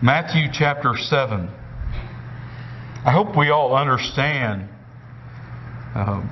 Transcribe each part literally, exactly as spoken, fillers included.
Matthew chapter seven. I hope we all understand um,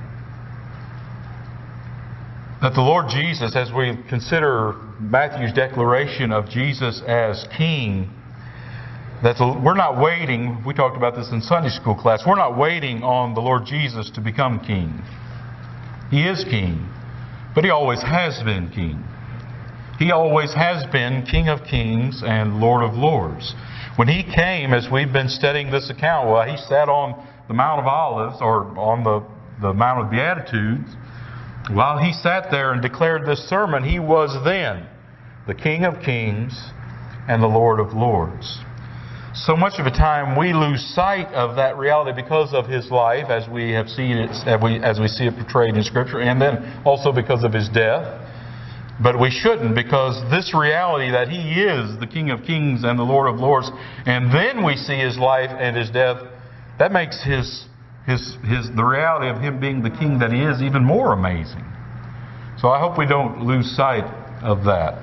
that the Lord Jesus, as we consider Matthew's declaration of Jesus as King, that the, we're not waiting, we talked about this in Sunday school class, we're not waiting on the Lord Jesus to become King. He is King, but He always has been King. He always has been King of Kings and Lord of Lords. When He came, as we've been studying this account, well, He sat on the Mount of Olives, or on the, the Mount of Beatitudes. While He sat there and declared this sermon, He was then the King of Kings and the Lord of Lords. So much of the time we lose sight of that reality because of His life, as we have seen it, as we, as we see it portrayed in Scripture, and then also because of His death. But we shouldn't, because this reality that He is the King of Kings and the Lord of Lords, and then we see His life and His death, that makes His his his the reality of Him being the King that He is even more amazing. So I hope we don't lose sight of that.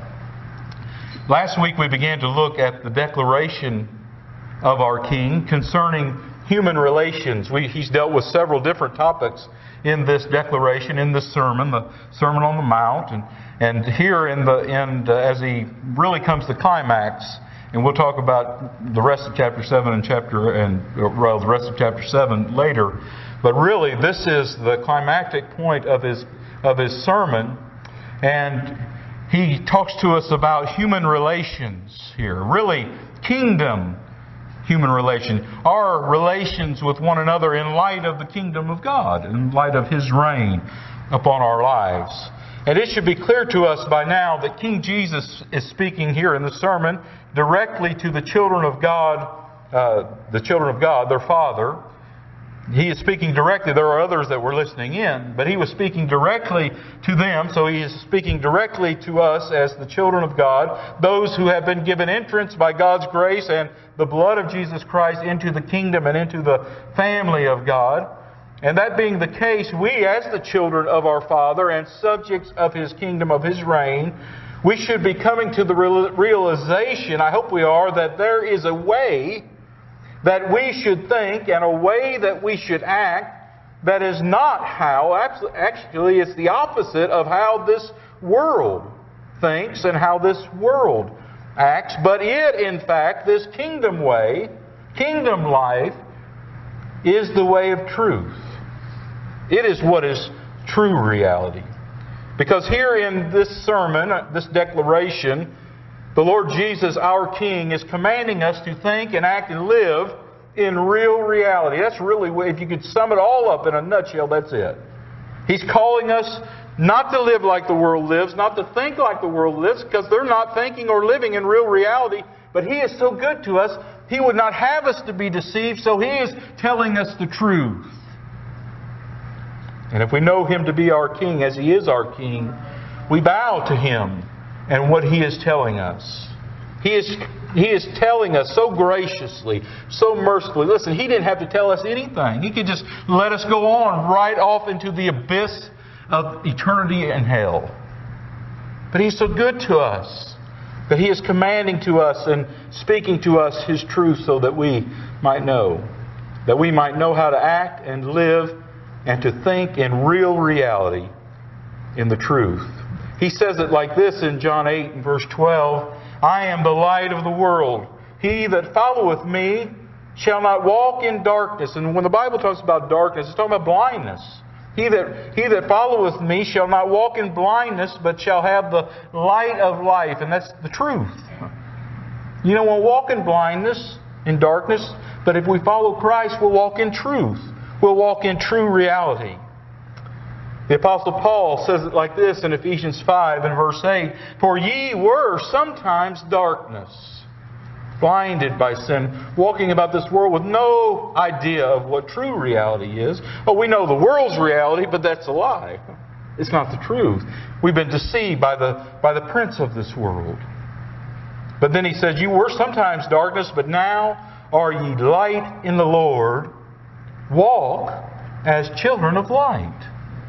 Last week we began to look at the declaration of our King concerning human relations. We, he's dealt with several different topics in this declaration, in this sermon, the Sermon on the Mount, and and here in the end, uh, as he really comes to climax, and we'll talk about the rest of chapter seven and chapter and well, the rest of chapter seven later. But really, this is the climactic point of his of his sermon, and he talks to us about human relations here. Really, kingdom human relation, our relations with one another in light of the kingdom of God, in light of His reign upon our lives. And it should be clear to us by now that King Jesus is speaking here in the sermon directly to the children of God, uh, the children of God, their Father. He is speaking directly. There are others that were listening in, but He was speaking directly to them. So He is speaking directly to us as the children of God, those who have been given entrance by God's grace and the blood of Jesus Christ into the kingdom and into the family of God. And that being the case, we as the children of our Father and subjects of His kingdom, of His reign, we should be coming to the realization, I hope we are, that there is a way that we should think and a way that we should act that is not how, actually it's the opposite of how this world thinks and how this world acts. But it, in fact, this kingdom way, kingdom life, is the way of truth. It is what is true reality. Because here in this sermon, this declaration, the Lord Jesus, our King, is commanding us to think and act and live in real reality. That's really, if you could sum it all up in a nutshell, that's it. He's calling us not to live like the world lives, not to think like the world lives, because they're not thinking or living in real reality. But He is so good to us, He would not have us to be deceived, so He is telling us the truth. And if we know Him to be our King, as He is our King, we bow to Him and what He is telling us. He is, he is telling us so graciously, so mercifully. Listen, He didn't have to tell us anything. He could just let us go on right off into the abyss of eternity and hell. But He's so good to us that He is commanding to us and speaking to us His truth so that we might know. That we might know how to act and live and to think in real reality in the truth. He says it like this in John eight and verse twelve. I am the light of the world. He that followeth me shall not walk in darkness. And when the Bible talks about darkness, it's talking about blindness. He that, he that followeth me shall not walk in blindness, but shall have the light of life. And that's the truth. You know, we'll walk in blindness, in darkness, but if we follow Christ, we'll walk in truth. We'll walk in true reality. The Apostle Paul says it like this in Ephesians five and verse eight. For ye were sometimes darkness, blinded by sin, walking about this world with no idea of what true reality is. Oh, we know the world's reality, but that's a lie. It's not the truth. We've been deceived by the, by the prince of this world. But then he says, you were sometimes darkness, but now are ye light in the Lord. Walk as children of light.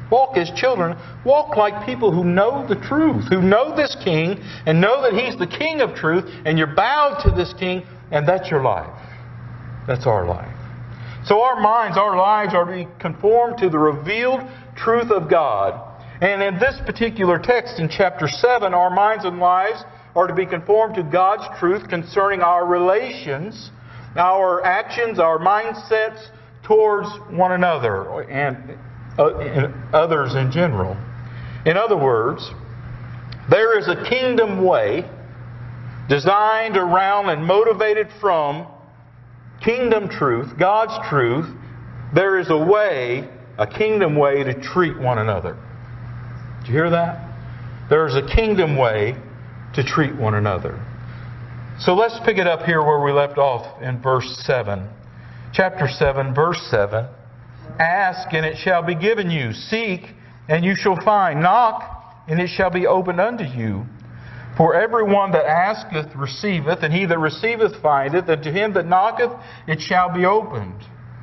Walk as children. Walk like people who know the truth, who know this King and know that He's the King of truth, and you're bowed to this King, and that's your life. That's our life. So our minds, our lives are to be conformed to the revealed truth of God. And in this particular text in chapter seven, our minds and lives are to be conformed to God's truth concerning our relations, our actions, our mindsets towards one another and uh, others in general. In other words, there is a kingdom way designed around and motivated from kingdom truth, God's truth. There is a way, a kingdom way to treat one another. Did you hear that? There is a kingdom way to treat one another. So let's pick it up here where we left off in verse seven. Chapter seven, verse seven. Ask, and it shall be given you. Seek, and you shall find. Knock, and it shall be opened unto you. For everyone that asketh receiveth, and he that receiveth findeth, and to him that knocketh it shall be opened.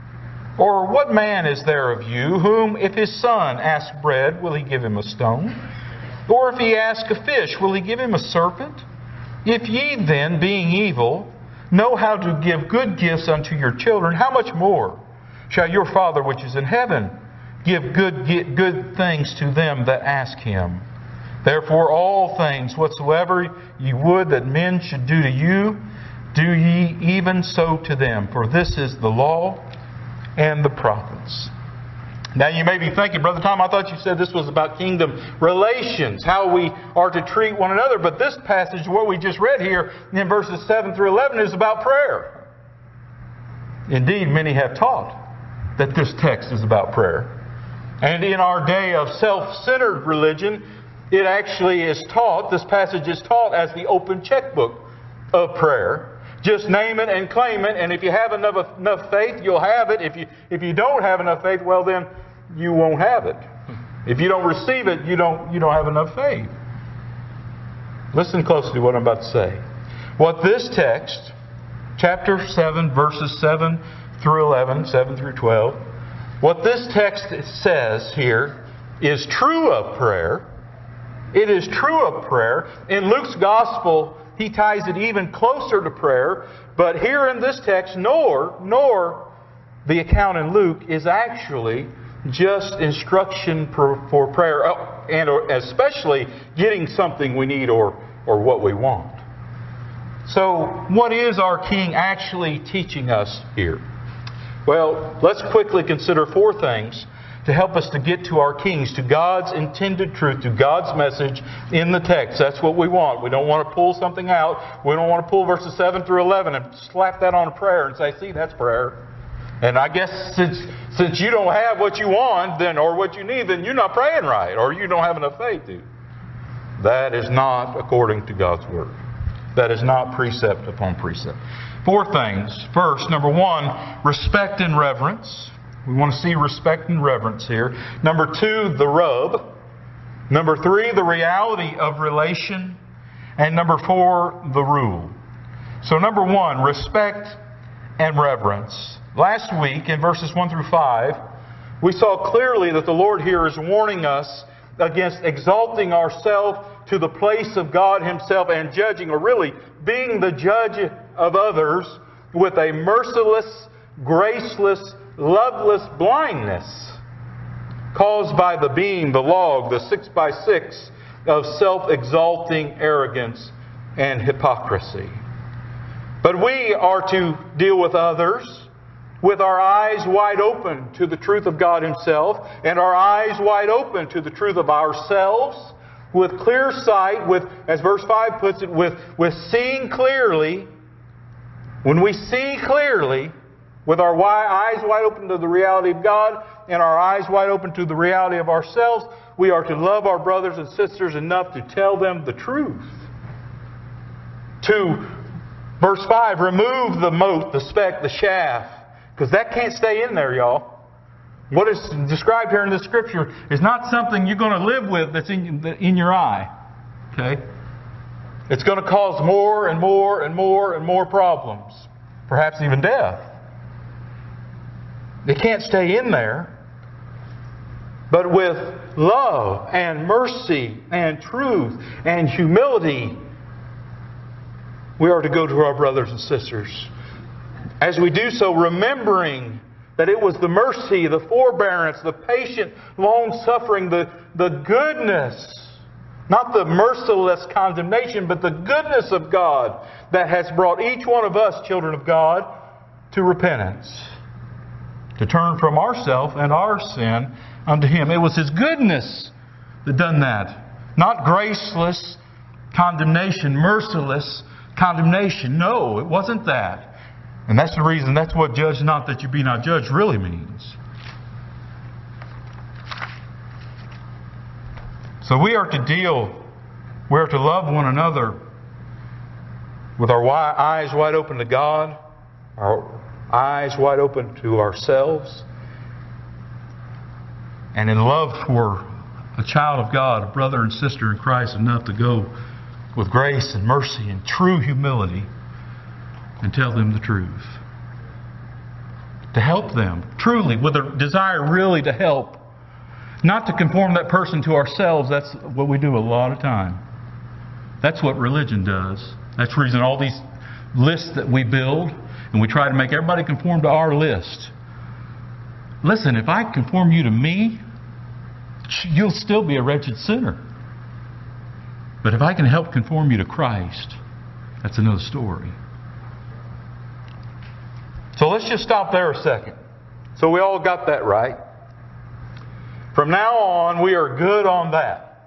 Or what man is there of you, whom if his son ask bread, will he give him a stone? Or if he ask a fish, will he give him a serpent? If ye then, being evil, know how to give good gifts unto your children, how much more shall your Father which is in heaven give good, good things to them that ask Him? Therefore all things whatsoever ye would that men should do to you, do ye even so to them. For this is the law and the prophets. Now you may be thinking, Brother Tom, I thought you said this was about kingdom relations, how we are to treat one another. But this passage, what we just read here in verses seven through eleven, is about prayer. Indeed, many have taught that this text is about prayer. And in our day of self-centered religion, it actually is taught, this passage is taught as the open checkbook of prayer. Just name it and claim it, and if you have enough enough faith, you'll have it. If you if you don't have enough faith, well then you won't have it. If you don't receive it, you don't you don't have enough faith. Listen closely to what I'm about to say. What this text, chapter seven, verses seven through eleven, seven through twelve, what this text says here is true of prayer. It is true of prayer. In Luke's gospel, he ties it even closer to prayer. But here in this text, nor, nor the account in Luke is actually just instruction for, for prayer, and or especially getting something we need or, or what we want. So, what is our King actually teaching us here? Well, let's quickly consider four things to help us to get to our Kings, to God's intended truth, to God's message in the text. That's what we want. We don't want to pull something out. We don't want to pull verses seven through eleven and slap that on a prayer and say, see, that's prayer. And I guess since since you don't have what you want, then or what you need, then you're not praying right, or you don't have enough faith to. That is not according to God's Word. That is not precept upon precept. Four things. First, number one, respect and reverence. We want to see respect and reverence here. Number two, the rub. Number three, the reality of relation. And number four, the rule. So number one, respect and reverence. Last week in verses one through five, we saw clearly that the Lord here is warning us against exalting ourselves to the place of God Himself and judging, or really being the judge of others with a merciless, graceless, loveless blindness caused by the beam, the log, the six by six of self-exalting arrogance and hypocrisy. But we are to deal with others with our eyes wide open to the truth of God Himself and our eyes wide open to the truth of ourselves, with clear sight, with, as verse five puts it, with, with seeing clearly. When we see clearly, with our eyes wide open to the reality of God and our eyes wide open to the reality of ourselves, we are to love our brothers and sisters enough to tell them the truth. To, verse five, remove the mote, the speck, the shaft, because that can't stay in there, y'all. What is described here in this Scripture is not something you're going to live with that's in, in your eye. Okay? It's going to cause more and more and more and more problems. Perhaps even death. It can't stay in there. but with love and mercy and truth and humility, we are to go to our brothers and sisters. As we do so, remembering that it was the mercy, the forbearance, the patient long-suffering, the, the goodness, not the merciless condemnation, but the goodness of God that has brought each one of us, children of God, to repentance. To turn from ourself and our sin unto Him. It was His goodness that done that. Not graceless condemnation, merciless condemnation. No, it wasn't that. And that's the reason, that's what judge not that you be not judged really means. So we are to deal, we are to love one another with our eyes wide open to God, our eyes wide open to ourselves, and in love for a child of God, a brother and sister in Christ, enough to go with grace and mercy and true humility and tell them the truth. To help them, truly, with a desire really to help. Not to conform that person to ourselves. That's what we do a lot of time. That's what religion does. That's the reason all these lists that we build, and we try to make everybody conform to our list. Listen, if I conform you to me, you'll still be a wretched sinner. But if I can help conform you to Christ, that's another story. So let's just stop there a second. So we all got that right. From now on, we are good on that.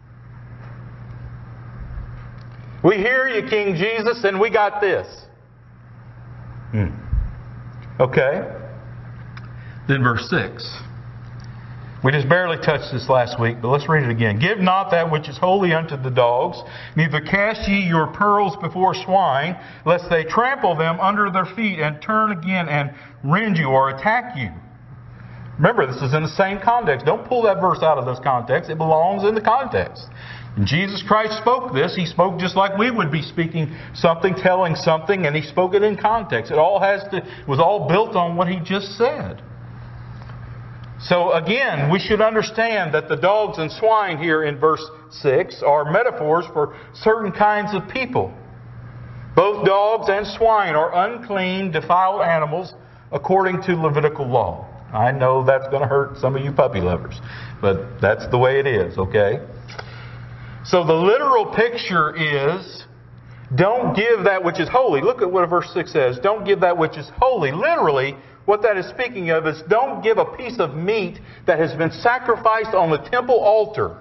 We hear you, King Jesus, and we got this. Hmm. Okay. Then verse six. We just barely touched this last week, but let's read it again. Give not that which is holy unto the dogs, neither cast ye your pearls before swine, lest they trample them under their feet and turn again and rend you or attack you. Remember, this is in the same context. Don't pull that verse out of this context. It belongs in the context. When Jesus Christ spoke this, He spoke just like we would be speaking something, telling something, and He spoke it in context. It all has to, it was all built on what He just said. So again, we should understand that the dogs and swine here in verse six are metaphors for certain kinds of people. Both dogs and swine are unclean, defiled animals according to Levitical law. I know that's going to hurt some of you puppy lovers, but that's the way it is, okay? So the literal picture is, don't give that which is holy. Look at what verse six says. Don't give that which is holy. Literally, what that is speaking of is don't give a piece of meat that has been sacrificed on the temple altar.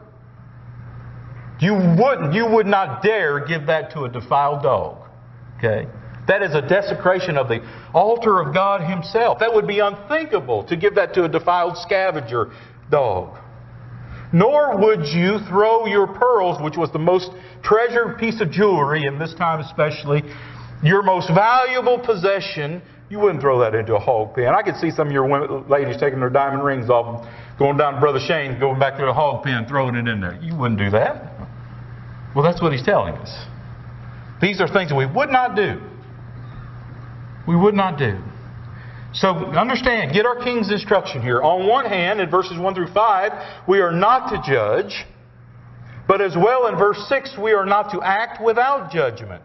You wouldn't, you would not dare give that to a defiled dog. Okay? That is a desecration of the altar of God Himself. That would be unthinkable to give that to a defiled scavenger dog. Nor would you throw your pearls, which was the most treasured piece of jewelry in this time especially, your most valuable possession. You wouldn't throw that into a hog pen. I could see some of your women, ladies taking their diamond rings off, going down to Brother Shane, going back to the hog pen, throwing it in there. You wouldn't do that. Well, that's what he's telling us. These are things that we would not do. We would not do. So understand, get our King's instruction here. On one hand, in verses one through five, we are not to judge. But as well in verse six, we are not to act without judgment.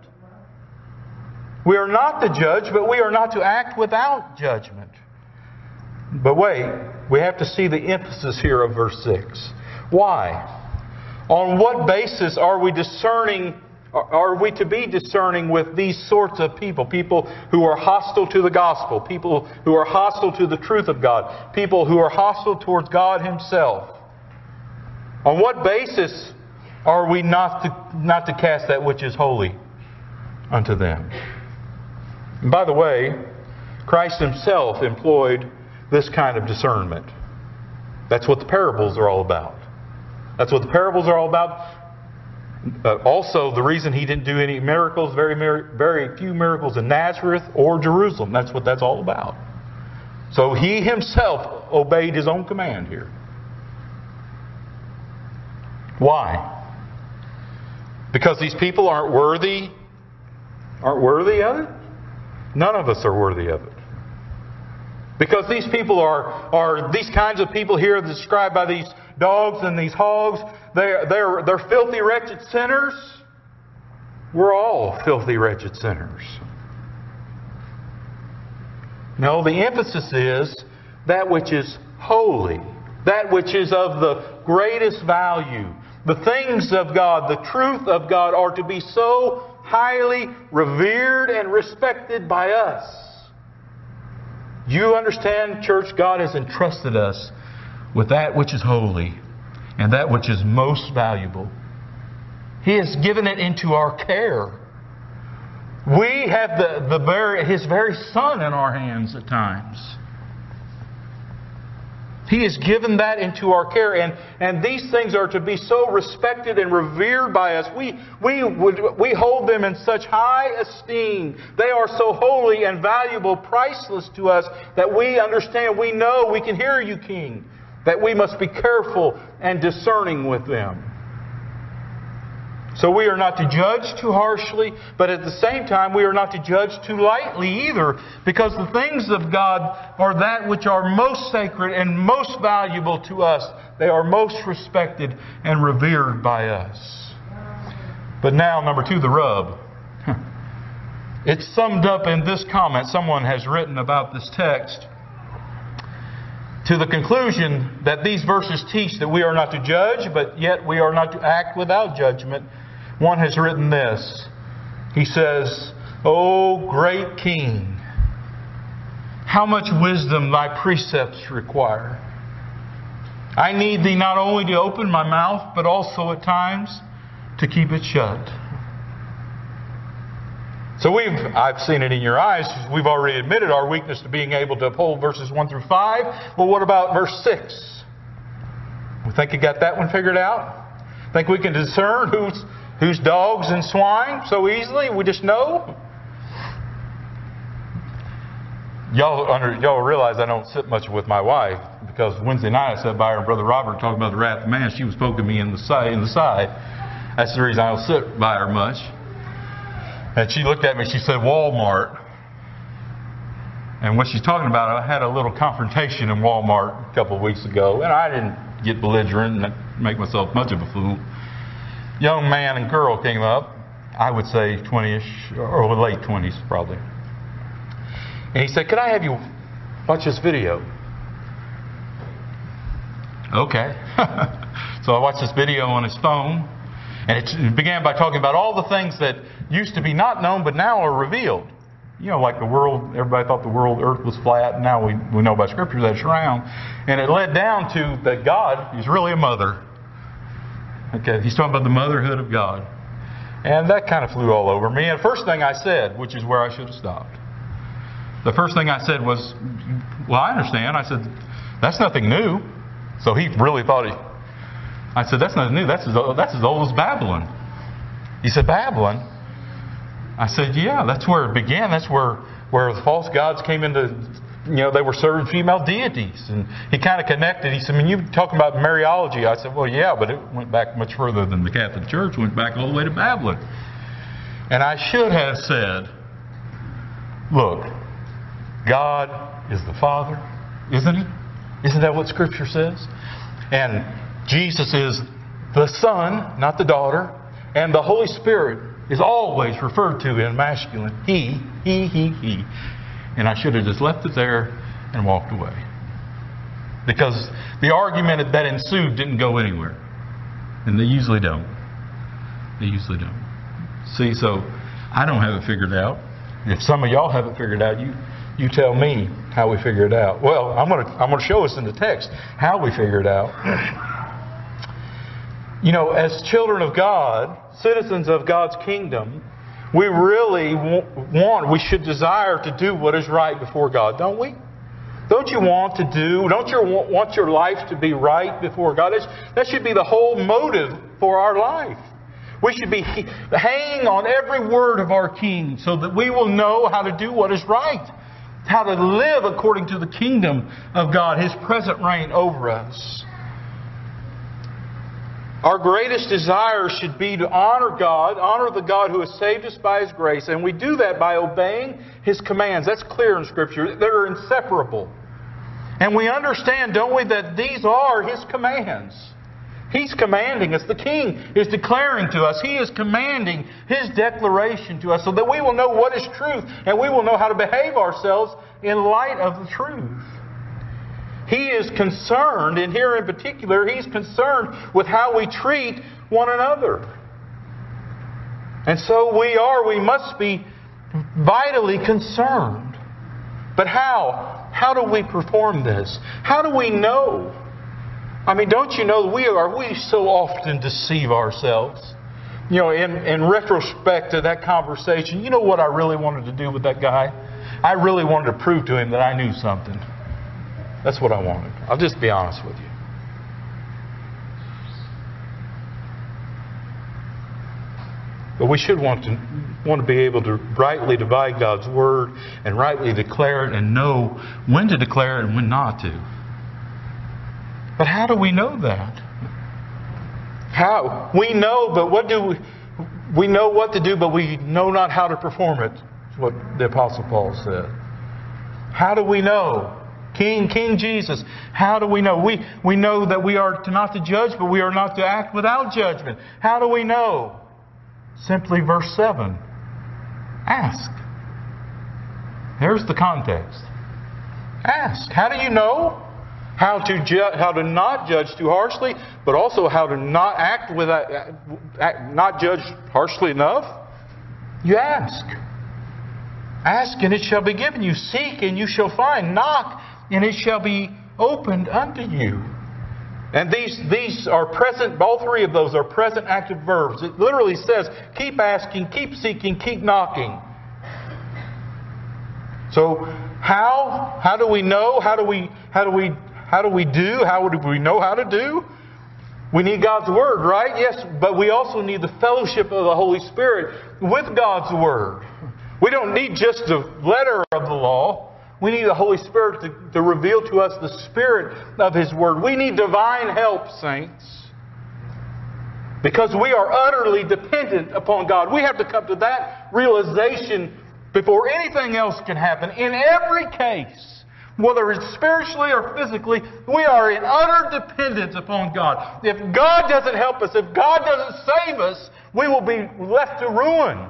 We are not to judge, but we are not to act without judgment. But wait, we have to see the emphasis here of verse six. Why? On what basis are we discerning, are we to be discerning with these sorts of people? People who are hostile to the gospel, people who are hostile to the truth of God, people who are hostile towards God Himself. On what basis are we not to, not to cast that which is holy unto them? And by the way, Christ Himself employed this kind of discernment. That's what the parables are all about. That's what the parables are all about. Uh, also, the reason He didn't do any miracles, very, very few miracles in Nazareth or Jerusalem. That's what that's all about. So He Himself obeyed His own command here. Why? Because these people aren't worthy, aren't worthy of it? None of us are worthy of it. Because these people are, are these kinds of people here described by these dogs and these hogs, they're, they're, they're filthy, wretched sinners. We're all filthy, wretched sinners. No, the emphasis is that which is holy, that which is of the greatest value. The things of God, the truth of God are to be so highly revered and respected by us. You understand, church, God has entrusted us with that which is holy and that which is most valuable. He has given it into our care. We have the, the very, His very Son in our hands at times. He has given that into our care, and, and these things are to be so respected and revered by us. We, we, would, we hold them in such high esteem. They are so holy and valuable, priceless to us, that we understand, we know, we can hear you, King, that we must be careful and discerning with them. So we are not to judge too harshly, but at the same time we are not to judge too lightly either, because the things of God are that which are most sacred and most valuable to us. They are most respected and revered by us. But now, number two, the rub. It's summed up in this comment someone has written about this text, to the conclusion that these verses teach that we are not to judge, but yet we are not to act without judgment. One has written this. He says, O great King, how much wisdom thy precepts require. I need thee not only to open my mouth, but also at times to keep it shut. So we've, I've seen it in your eyes. We've already admitted our weakness to being able to uphold verses one through five. Well, what about verse six? We think you got that one figured out? Think we can discern who's who's dogs and swine so easily? We just know? Y'all under, y'all realize I don't sit much with my wife, because Wednesday night I sat by her and Brother Robert talking about the wrath of man. She was poking me in the side. In the side. That's the reason I don't sit by her much. And she looked at me, she said, Walmart. And what she's talking about, I had a little confrontation in Walmart a couple of weeks ago, and I didn't get belligerent and make myself much of a fool. Young man and girl came up, I would say twenty-ish, or late twenties probably. And he said, "Could I have you watch this video?" Okay. So I watched this video on his phone, and it began by talking about all the things that used to be not known, but now are revealed. You know, like the world, everybody thought the world, earth was flat, and now we, we know by Scripture that it's round. And it led down to that God is really a mother. Okay, he's talking about the motherhood of God. And that kind of flew all over me. And the first thing I said, which is where I should have stopped, the first thing I said was, well, I understand. I said, that's nothing new. So he really thought he, I said, that's nothing new. That's as, that's as old as Babylon. He said, Babylon? I said, yeah, that's where it began. That's where, where the false gods came into, you know, they were serving female deities. And he kind of connected. He said, I mean, you talking about Mariology. I said, well, yeah, but it went back much further than the Catholic Church. It went back all the way to Babylon. And I should have said, look, God is the Father, isn't He? Isn't that what Scripture says? And Jesus is the Son, not the daughter. And the Holy Spirit is always referred to in masculine. He, he, he, he. And I should have just left it there and walked away. Because the argument that ensued didn't go anywhere. And they usually don't. They usually don't. See, so I don't have it figured out. If some of y'all have it figured out, you you tell me how we figure it out. Well, I'm going to I'm going to show us in the text how we figure it out. You know, as children of God, citizens of God's kingdom, we really want, we should desire to do what is right before God, don't we? Don't you want to do, don't you want your life to be right before God? That should be the whole motive for our life. We should be hanging on every word of our King so that we will know how to do what is right, how to live according to the kingdom of God, His present reign over us. Our greatest desire should be to honor God, honor the God who has saved us by His grace, and we do that by obeying His commands. That's clear in Scripture. They're inseparable. And we understand, don't we, that these are His commands. He's commanding us. The King is declaring to us. He is commanding His declaration to us so that we will know what is truth and we will know how to behave ourselves in light of the truth. He is concerned, and here in particular, He's concerned with how we treat one another. And so we are, we must be vitally concerned. But how? How do we perform this? How do we know? I mean, don't you know we are we so often deceive ourselves? You know, in, in retrospect to that conversation, you know what I really wanted to do with that guy? I really wanted to prove to him that I knew something. That's what I wanted. I'll just be honest with you. But we should want to want to be able to rightly divide God's Word and rightly declare it and know when to declare it and when not to. But how do we know that? How? We know, but what do we... We know what to do, but we know not how to perform it. That's what the Apostle Paul said. How do we know? King, King Jesus, how do we know? We, we know that we are to not to judge, but we are not to act without judgment. How do we know? Simply verse seven. Ask. There's the context. Ask. How do you know? How to ju- how to not judge too harshly, but also how to not act without, act, not judge harshly enough? You ask. Ask and it shall be given you. Seek and you shall find. Knock and it shall be opened unto you. And these, these are present, all three of those are present active verbs. It literally says, keep asking, keep seeking, keep knocking. So, how? How do we know? How do we, how do we, how do we do? How do we know how to do? We need God's Word, right? Yes, but we also need the fellowship of the Holy Spirit with God's Word. We don't need just the letter of the law. We need the Holy Spirit to, to reveal to us the Spirit of His Word. We need divine help, saints. Because we are utterly dependent upon God. We have to come to that realization before anything else can happen. In every case, whether it's spiritually or physically, we are in utter dependence upon God. If God doesn't help us, if God doesn't save us, we will be left to ruin.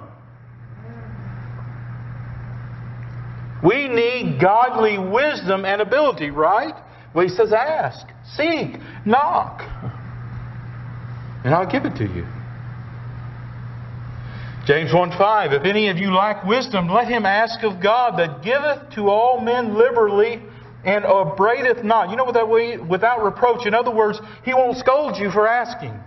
We need godly wisdom and ability, right? Well, He says, ask, seek, knock, and I'll give it to you. James one five, if any of you lack wisdom, let him ask of God that giveth to all men liberally and upbraideth not. You know what that way? Without reproach. In other words, He won't scold you for asking.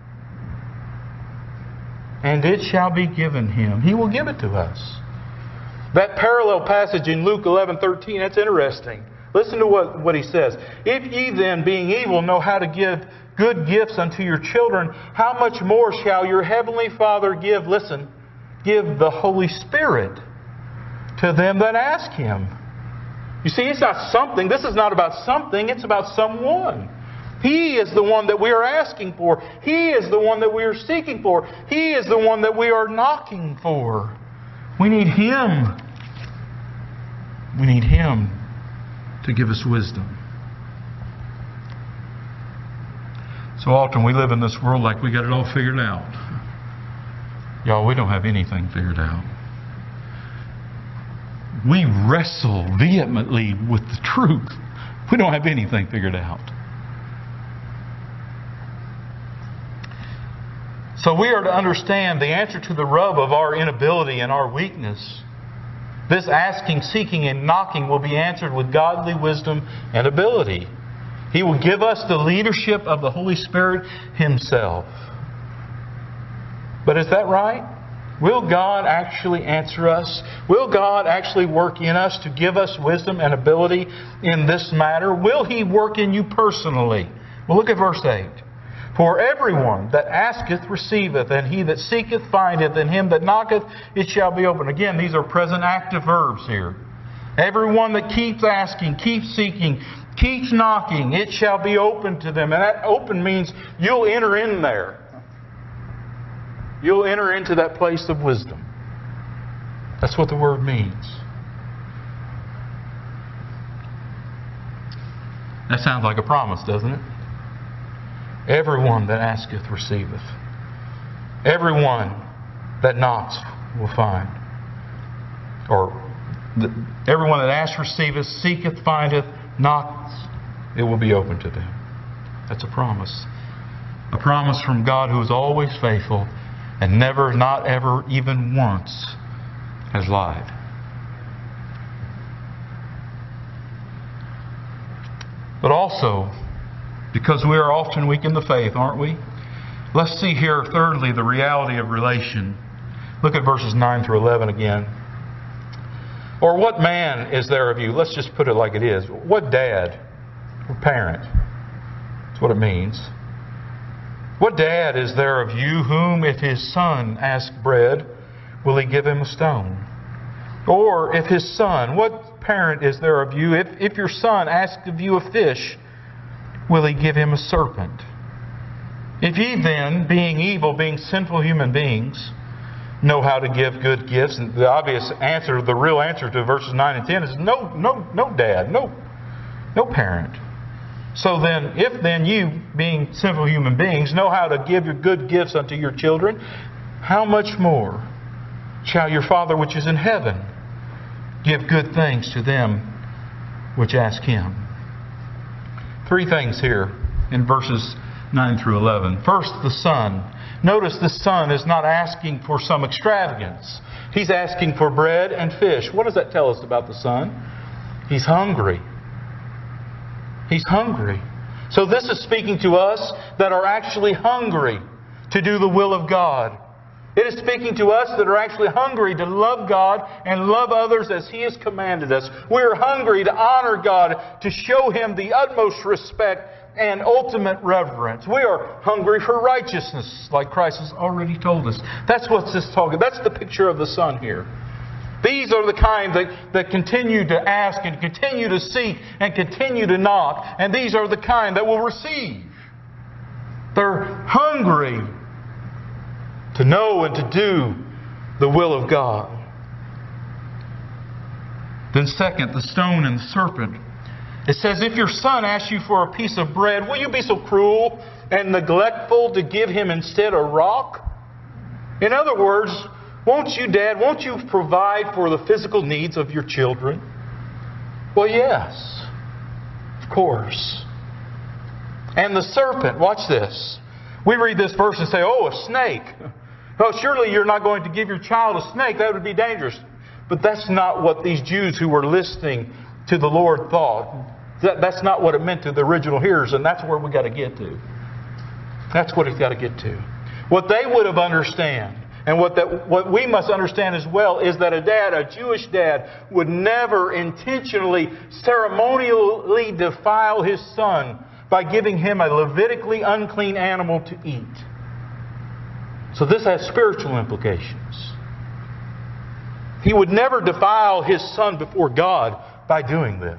And it shall be given him. He will give it to us. That parallel passage in Luke eleven thirteen, that's interesting. Listen to what, what he says. If ye then, being evil, know how to give good gifts unto your children, how much more shall your heavenly Father give, listen, give the Holy Spirit to them that ask Him. You see, it's not something. This is not about something. It's about someone. He is the one that we are asking for. He is the one that we are seeking for. He is the one that we are knocking for. We need Him. We need Him to give us wisdom. So often we live in this world like we got it all figured out. Y'all, we don't have anything figured out. We wrestle vehemently with the truth. We don't have anything figured out. So we are to understand the answer to the rub of our inability and our weakness. This asking, seeking, and knocking will be answered with godly wisdom and ability. He will give us the leadership of the Holy Spirit Himself. But is that right? Will God actually answer us? Will God actually work in us to give us wisdom and ability in this matter? Will He work in you personally? Well, look at verse eight. For everyone that asketh receiveth, and he that seeketh findeth, and him that knocketh it shall be opened. Again, these are present active verbs here. Everyone that keeps asking, keeps seeking, keeps knocking, it shall be opened to them. And that open means you'll enter in there. You'll enter into that place of wisdom. That's what the word means. That sounds like a promise, doesn't it? Everyone that asketh receiveth. Everyone that knocks will find. Or the, everyone that asks receiveth, seeketh, findeth, knocketh, it will be open to them. That's a promise. A promise from God who is always faithful and never, not ever, even once has lied. But also, because we are often weak in the faith, aren't we? Let's see here, thirdly, the reality of relation. Look at verses nine through eleven again. Or what man is there of you? Let's just put it like it is. What dad or parent? That's what it means. What dad is there of you whom, if his son asks bread, will he give him a stone? Or if his son, what parent is there of you, if, if your son asks of you a fish, will he give him a serpent? If ye then, being evil, being sinful human beings, know how to give good gifts, and the obvious answer, the real answer to verses nine and ten is no, no, no dad, no, no parent. So then, if then you, being sinful human beings, know how to give your good gifts unto your children, how much more shall your Father which is in heaven give good things to them which ask Him? Three things here in verses nine through eleven. First, the Son. Notice the Son is not asking for some extravagance. He's asking for bread and fish. What does that tell us about the Son? He's hungry. He's hungry. So this is speaking to us that are actually hungry to do the will of God. It is speaking to us that are actually hungry to love God and love others as He has commanded us. We are hungry to honor God, to show Him the utmost respect and ultimate reverence. We are hungry for righteousness, like Christ has already told us. That's what this talking. That's the picture of the Son here. These are the kind that, that continue to ask and continue to seek and continue to knock. And these are the kind that will receive. They're hungry to know and to do the will of God. Then second, the stone and the serpent. It says, if your son asks you for a piece of bread, will you be so cruel and neglectful to give him instead a rock? In other words, won't you, Dad, won't you provide for the physical needs of your children? Well, yes, of course. And the serpent, watch this. We read this verse and say, oh, a snake. Oh, surely you're not going to give your child a snake. That would be dangerous. But that's not what these Jews who were listening to the Lord thought. That, that's not what it meant to the original hearers, and that's where we got to get to. That's what it's got to get to. What they would have understand, and what that what we must understand as well, is that a dad, a Jewish dad, would never intentionally, ceremonially defile his son by giving him a Levitically unclean animal to eat. So this has spiritual implications. He would never defile his son before God by doing this.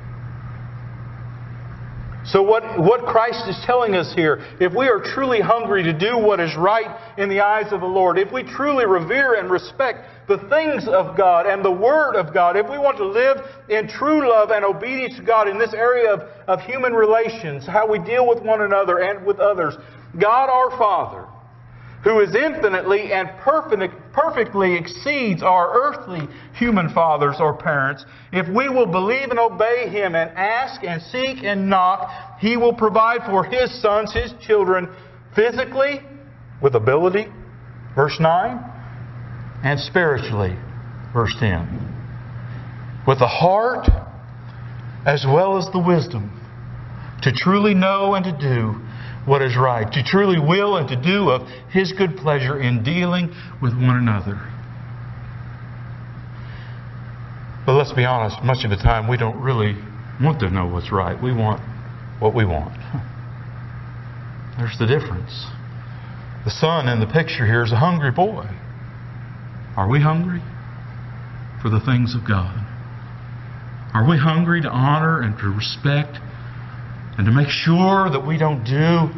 So what, what Christ is telling us here, if we are truly hungry to do what is right in the eyes of the Lord, if we truly revere and respect the things of God and the Word of God, if we want to live in true love and obedience to God in this area of, of human relations, how we deal with one another and with others, God our Father, who is infinitely and perfect, perfectly exceeds our earthly human fathers or parents, if we will believe and obey Him and ask and seek and knock, He will provide for His sons, His children, physically, with ability, verse nine, and spiritually, verse ten. With the heart as well as the wisdom to truly know and to do what is right, to truly will and to do of His good pleasure in dealing with one another. But let's be honest, much of the time we don't really want to know what's right. We want what we want. There's the difference. The son in the picture here is a hungry boy. Are we hungry for the things of God? Are we hungry to honor and to respect and to make sure that we don't do,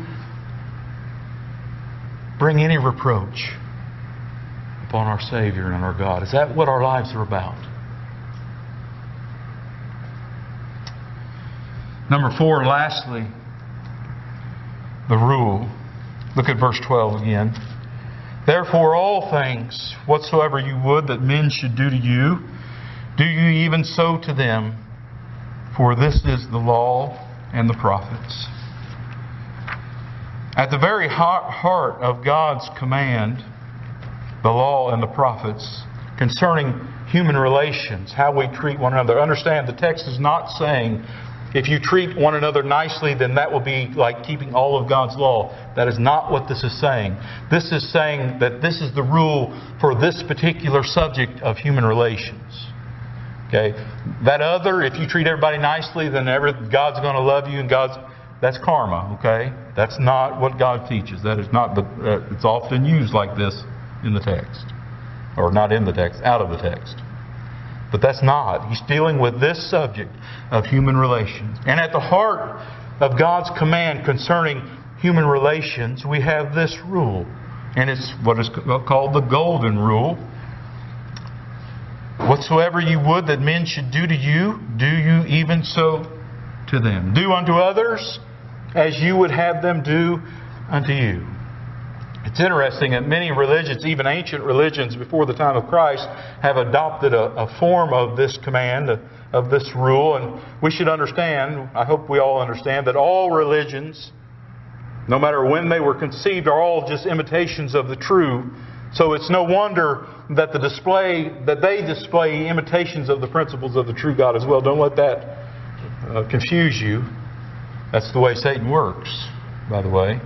bring any reproach upon our Savior and our God? Is that what our lives are about? Number four, lastly, the rule. Look at verse twelve again. Therefore all things, whatsoever you would that men should do to you, do you even so to them, for this is the law and the prophets. At the very heart of God's command, the law and the prophets, concerning human relations, how we treat one another. Understand, the text is not saying if you treat one another nicely, then that will be like keeping all of God's law. That is not what this is saying. This is saying that this is the rule for this particular subject of human relations. Okay, that other, if you treat everybody nicely, then every, God's going to love you, and God's that's karma. Okay, that's not what God teaches. That is not the. Uh, it's often used like this in the text, or not in the text, out of the text. But that's not. He's dealing with this subject of human relations. And at the heart of God's command concerning human relations, we have this rule. And it's what is called the golden rule. Whatsoever you would that men should do to you, do you even so to them. Do unto others as you would have them do unto you. It's interesting that many religions, even ancient religions before the time of Christ, have adopted a, a form of this command, of this rule. And we should understand, I hope we all understand, that all religions, no matter when they were conceived, are all just imitations of the true. So it's no wonder that the display that they display imitations of the principles of the true God as well. Don't let that uh, confuse you. That's the way Satan works, by the way.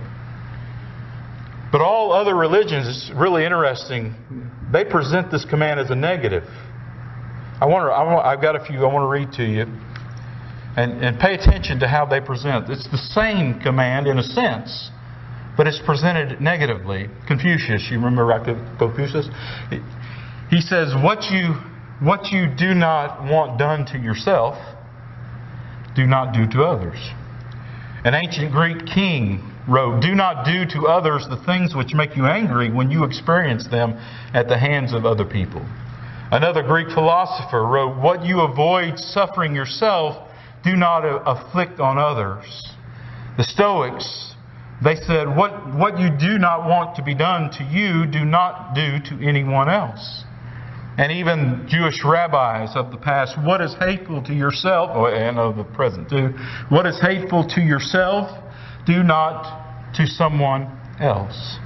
But all other religions, it's really interesting, they present this command as a negative. I want to, I want, I've got a few I want to read to you. And, and pay attention to how they present. It's the same command in a sense, but it's presented negatively. Confucius, you remember Confucius? He says, what you, what you do not want done to yourself, do not do to others. An ancient Greek king wrote, do not do to others the things which make you angry when you experience them at the hands of other people. Another Greek philosopher wrote, what you avoid suffering yourself, do not afflict on others. The Stoics, they said, what, what you do not want to be done to you, do not do to anyone else. And even Jewish rabbis of the past, what is hateful to yourself, and of the present too, what is hateful to yourself, do not to someone else.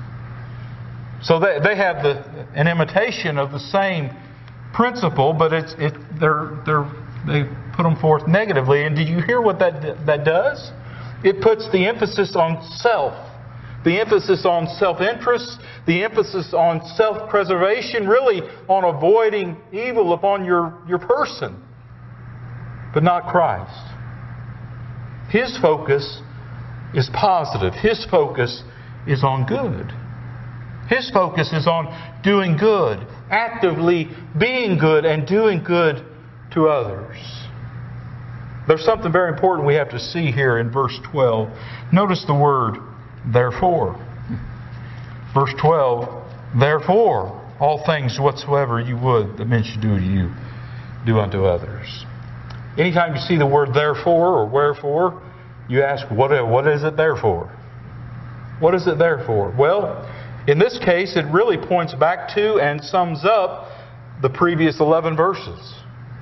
So they, they have the, an imitation of the same principle, but it's it they're they're they put them forth negatively. And did you hear what that that does? It puts the emphasis on self, the emphasis on self-interest, the emphasis on self-preservation, really on avoiding evil upon your, your person, but not Christ. His focus is positive. His focus is on good. His focus is on doing good, actively being good and doing good to others. There's something very important we have to see here in verse twelve. Notice the word, therefore. Verse twelve, therefore, all things whatsoever you would that men should do to you, do unto others. Anytime you see the word therefore or wherefore, you ask, what, what is it there for? What is it there for? Well, in this case, it really points back to and sums up the previous eleven verses.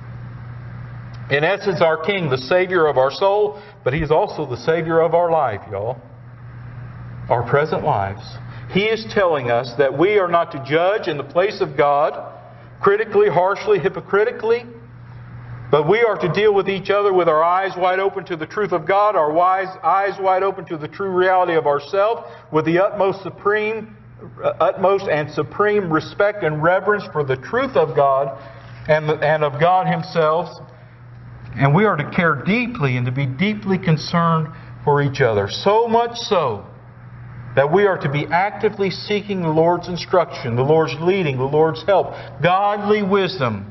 In essence, our King, the Savior of our soul, but He is also the Savior of our life, y'all. Our present lives. He is telling us that we are not to judge in the place of God, critically, harshly, hypocritically, but we are to deal with each other with our eyes wide open to the truth of God, our wise eyes wide open to the true reality of ourselves, with the utmost supreme, uh, utmost and supreme respect and reverence for the truth of God and, and of God Himself. And we are to care deeply and to be deeply concerned for each other. So much so that we are to be actively seeking the Lord's instruction, the Lord's leading, the Lord's help, godly wisdom.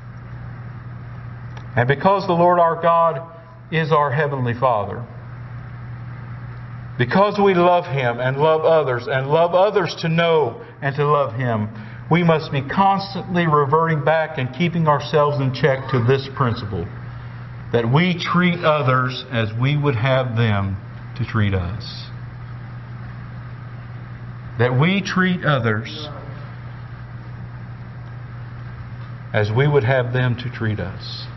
And because the Lord our God is our Heavenly Father, because we love Him and love others and love others to know and to love Him, we must be constantly reverting back and keeping ourselves in check to this principle. that we treat others as we would have them to treat us. That we treat others as we would have them to treat us.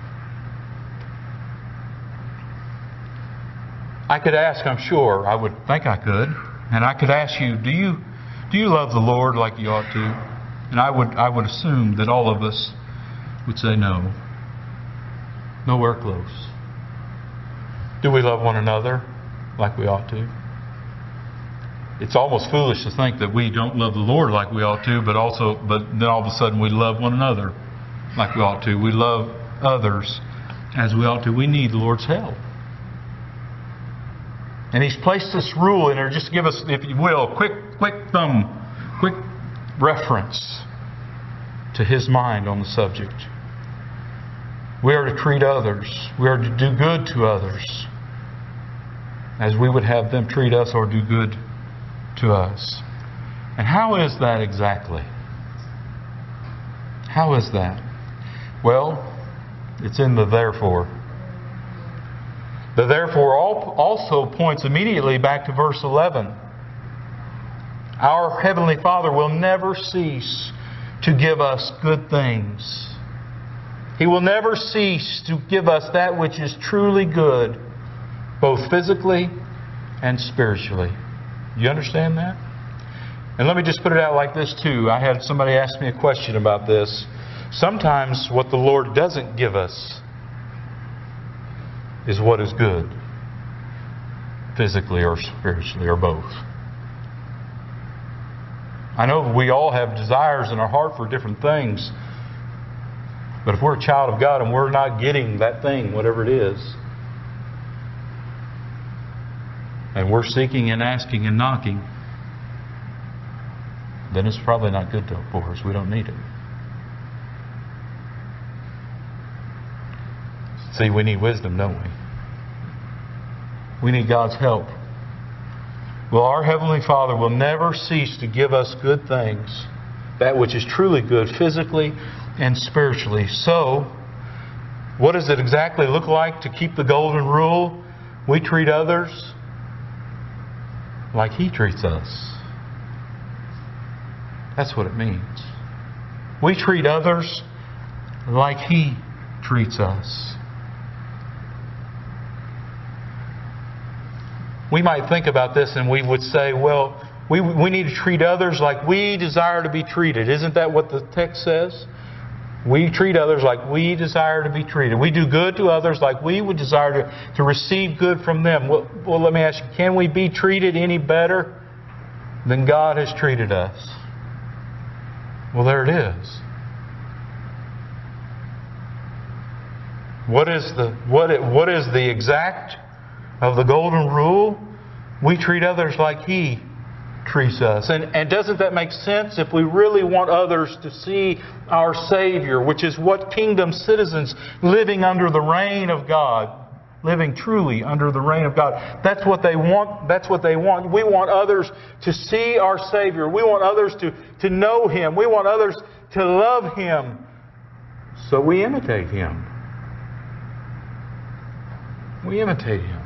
I could ask, I'm sure, I would think I could, and I could ask you, do you do you love the Lord like you ought to? And I would I would assume that all of us would say no. Nowhere close. Do we love one another like we ought to? It's almost foolish to think that we don't love the Lord like we ought to, but also, but then all of a sudden we love one another like we ought to. We love others as we ought to. We need the Lord's help. And He's placed this rule in there, just to give us, if you will, a quick, quick thumb, quick reference to His mind on the subject. We are to treat others. We are to do good to others as we would have them treat us or do good to us. And how is that exactly? How is that? Well, it's in the therefore. The therefore also points immediately back to verse eleven. Our Heavenly Father will never cease to give us good things. He will never cease to give us that which is truly good, both physically and spiritually. You understand that? And let me just put it out like this too. I had somebody ask me a question about this. Sometimes what the Lord doesn't give us is what is good, physically or spiritually or both. I know we all have desires in our heart for different things, but if we're a child of God and we're not getting that thing, whatever it is, and we're seeking and asking and knocking, then it's probably not good for us. We don't need it. See, we need wisdom, don't we? We need God's help. Well, our Heavenly Father will never cease to give us good things, that which is truly good physically and spiritually. So, what does it exactly look like to keep the golden rule? We treat others like He treats us. That's what it means. We treat others like He treats us. We might think about this and we would say, well, we, we need to treat others like we desire to be treated. Isn't that what the text says? We treat others like we desire to be treated. We do good to others like we would desire to, to receive good from them. Well, well, let me ask you, can we be treated any better than God has treated us? Well, there it is. What is the what it, what is the exact of the golden rule? We treat others like He treats us. And, and doesn't that make sense? If we really want others to see our Savior, which is what kingdom citizens living under the reign of God, living truly under the reign of God, that's what they want. That's what they want. We want others to see our Savior. We want others to, to know Him. We want others to love Him. So we imitate Him. We imitate Him.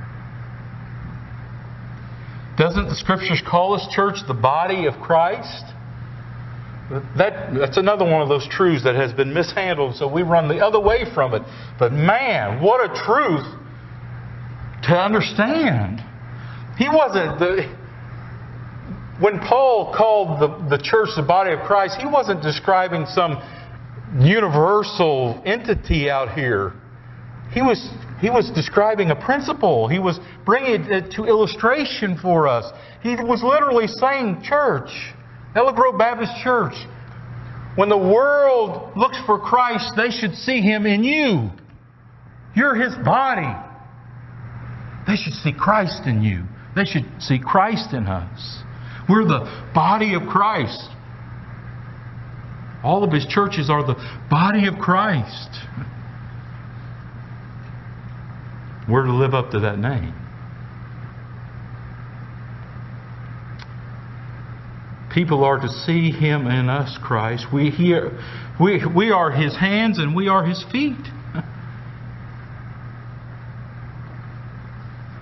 Doesn't the Scriptures call us, church, the body of Christ? That, that's another one of those truths that has been mishandled, so we run the other way from it. But man, what a truth to understand. He wasn't the... When Paul called the, the church the body of Christ, he wasn't describing some universal entity out here. He was... He was describing a principle. He was bringing it to illustration for us. He was literally saying, church, Ella Grove Baptist Church, when the world looks for Christ, they should see Him in you. You're His body. They should see Christ in you. They should see Christ in us. We're the body of Christ. All of His churches are the body of Christ. We're to live up to that name. People are to see Him in us, Christ. We, hear, we, we are His hands and we are His feet.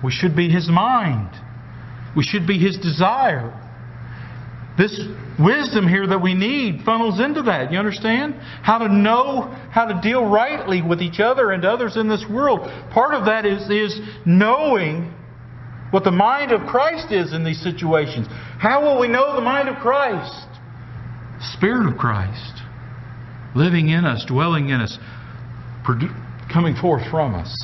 We should be His mind. We should be His desire. This wisdom here that we need funnels into that. You understand? How to know how to deal rightly with each other and others in this world. Part of that is, is knowing what the mind of Christ is in these situations. How will we know the mind of Christ? The Spirit of Christ. Living in us, dwelling in us, produ- coming forth from us.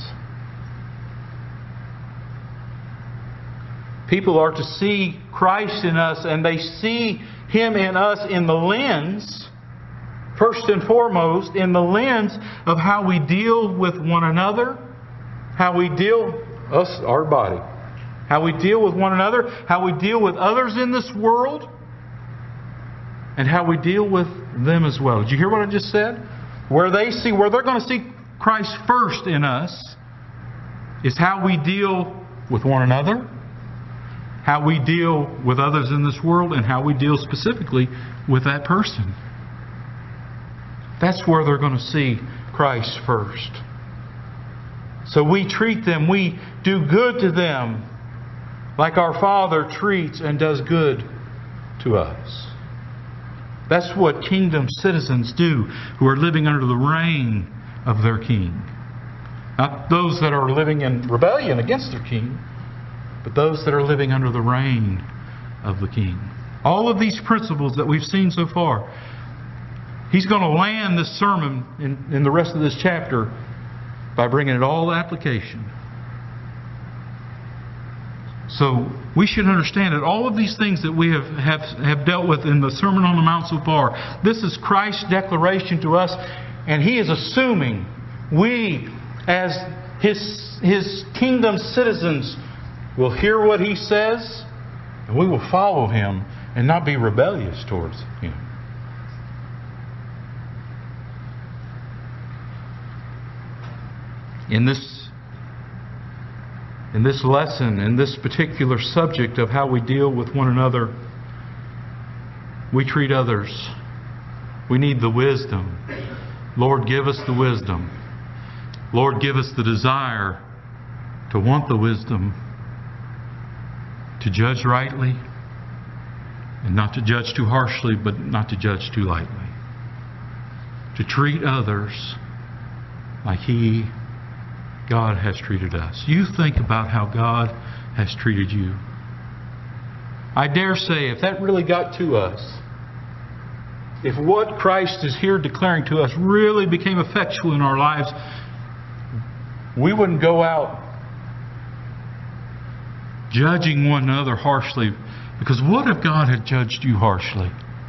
People are to see Christ in us, and they see Him in us in the lens, first and foremost, in the lens of how we deal with one another, how we deal, us, our body, how we deal with one another, how we deal with others in this world, and how we deal with them as well. Did you hear what I just said? Where they see, where they're going to see Christ first in us is how we deal with one another, how we deal with others in this world, and how we deal specifically with that person. That's where they're going to see Christ first. So we treat them, we do good to them like our Father treats and does good to us. That's what kingdom citizens do who are living under the reign of their king. Not those that are living in rebellion against their king, but those that are living under the reign of the King. All of these principles that we've seen so far, he's going to land this sermon in, in the rest of this chapter by bringing it all to application. So we should understand that all of these things that we have, have, have dealt with in the Sermon on the Mount so far, this is Christ's declaration to us, and He is assuming we, as His, His kingdom citizens, we'll hear what He says, and we will follow Him and not be rebellious towards Him. In this, in this lesson, in this particular subject of how we deal with one another, we treat others. We need the wisdom. Lord, give us the wisdom. Lord, give us the desire to want the wisdom, to judge rightly, and not to judge too harshly, but not to judge too lightly. To treat others like He, God, has treated us. You think about how God has treated you. I dare say, if that really got to us, if what Christ is here declaring to us really became effectual in our lives, we wouldn't go out judging one another harshly. Because what if God had judged you harshly?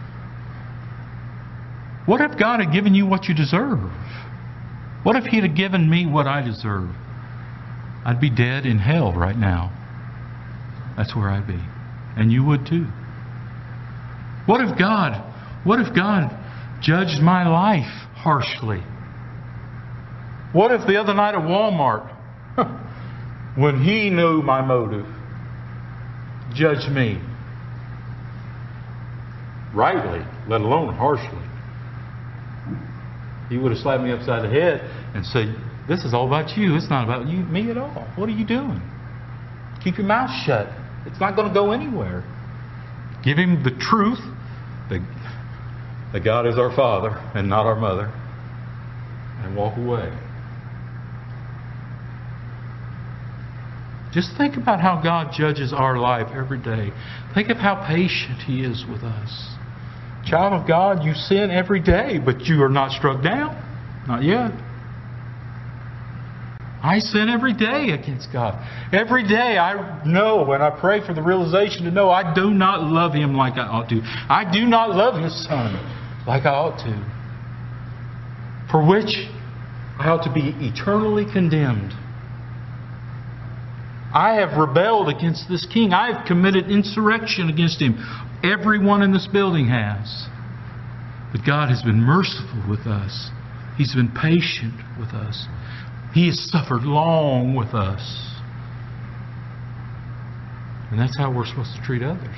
What if God had given you what you deserve? What if He'd have given me what I deserve? I'd be dead in hell right now. That's where I'd be. And you would too. What if God, what if God judged my life harshly? What if the other night at Walmart, when He knew my motive, judged me rightly, let alone harshly? He would have slapped me upside the head and said, "This is all about you. It's not about you, me at all. What are you doing? Keep your mouth shut. It's not going to go anywhere." Give Him the truth that, that God is our Father and not our mother, and walk away. Just think about how God judges our life every day. Think of how patient He is with us. Child of God, you sin every day, but you are not struck down. Not yet. I sin every day against God. Every day I know and I pray for the realization to know I do not love Him like I ought to. I do not love His Son like I ought to. For which I ought to be eternally condemned. I have rebelled against this King. I have committed insurrection against Him. Everyone in this building has. But God has been merciful with us. He's been patient with us. He has suffered long with us. And that's how we're supposed to treat others.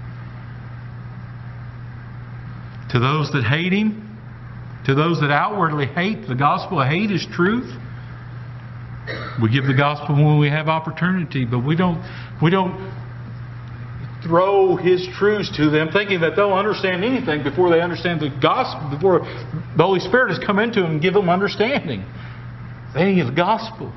To those that hate Him, to those that outwardly hate the gospel, hate His truth, We give the gospel when we have opportunity, but we don't we don't throw His truths to them thinking that they'll understand anything before they understand the gospel, before the Holy Spirit has come into them and give them understanding. They need the gospel.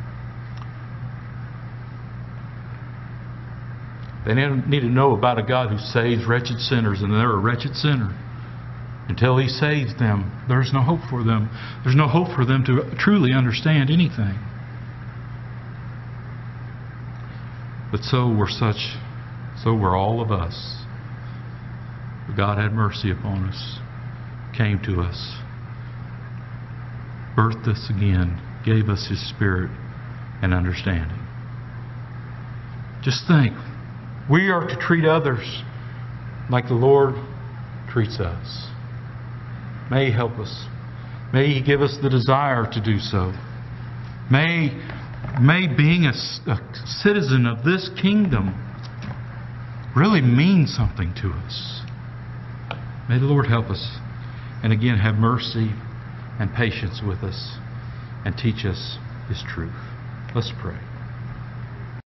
They need to know about a God who saves wretched sinners, and they're a wretched sinner. Until He saves them, there's no hope for them. There's no hope for them to truly understand anything. But so were such, so were all of us. But God had mercy upon us, came to us, birthed us again, gave us His Spirit and understanding. Just think, we are to treat others like the Lord treats us. May He help us. May He give us the desire to do so. May, may being a, a citizen of this kingdom really mean something to us. May the Lord help us. And again, have mercy and patience with us and teach us His truth. Let's pray.